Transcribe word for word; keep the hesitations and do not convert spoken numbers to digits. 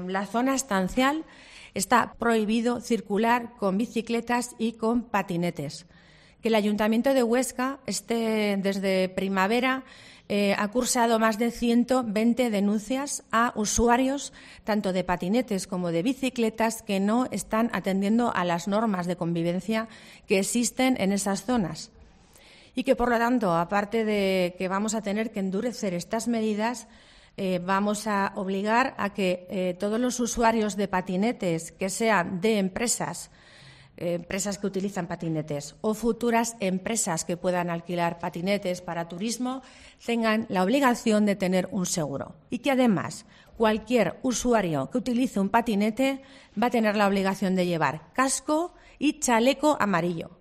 la zona estancial está prohibido circular con bicicletas y con patinetes. Que el Ayuntamiento de Huesca esté desde primavera eh, ha cursado más de ciento veinte denuncias a usuarios tanto de patinetes como de bicicletas que no están atendiendo a las normas de convivencia que existen en esas zonas. Y que, por lo tanto, aparte de que vamos a tener que endurecer estas medidas, eh, vamos a obligar a que eh, todos los usuarios de patinetes que sean de empresas, eh, empresas que utilizan patinetes o futuras empresas que puedan alquilar patinetes para turismo, tengan la obligación de tener un seguro. Y que, además, cualquier usuario que utilice un patinete va a tener la obligación de llevar casco y chaleco amarillo.